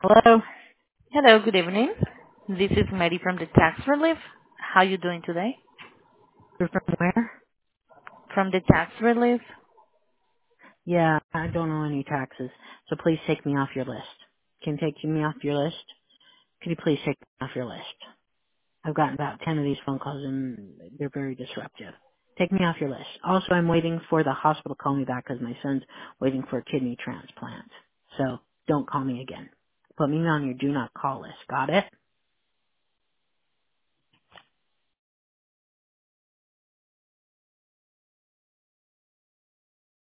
Hello? Hello, good evening. This is Mary from the Tax Relief. How you doing today? You're from where? From the Tax Relief. Yeah, I don't owe any taxes, so please take me off your list. Can you take me off your list? Could you please take me off your list? I've gotten about 10 of these phone calls and they're very disruptive. Take me off your list. Also, I'm waiting for the hospital to call me back because my son's waiting for a kidney transplant. So don't call me again. Put me on your do not call list. Got it?